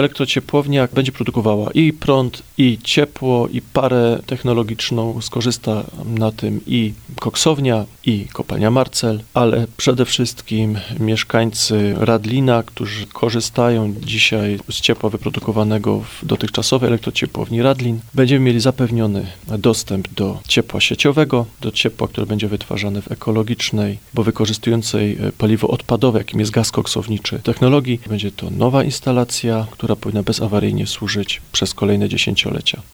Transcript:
elektrociepłownia będzie produkowała i prąd, i ciepło, i parę technologiczną. Skorzysta na tym i koksownia, i kopalnia Marcel, ale przede wszystkim mieszkańcy Radlina, którzy korzystają dzisiaj z ciepła wyprodukowanego w dotychczasowej elektrociepłowni Radlin. Będziemy mieli zapewniony dostęp do ciepła sieciowego, do ciepła, które będzie wytwarzane w ekologicznej, bo wykorzystującej paliwo odpadowe, jakim jest gaz koksowniczy technologii. Będzie to nowa instalacja, która powinna bezawaryjnie służyć przez kolejne dziesięciolecia.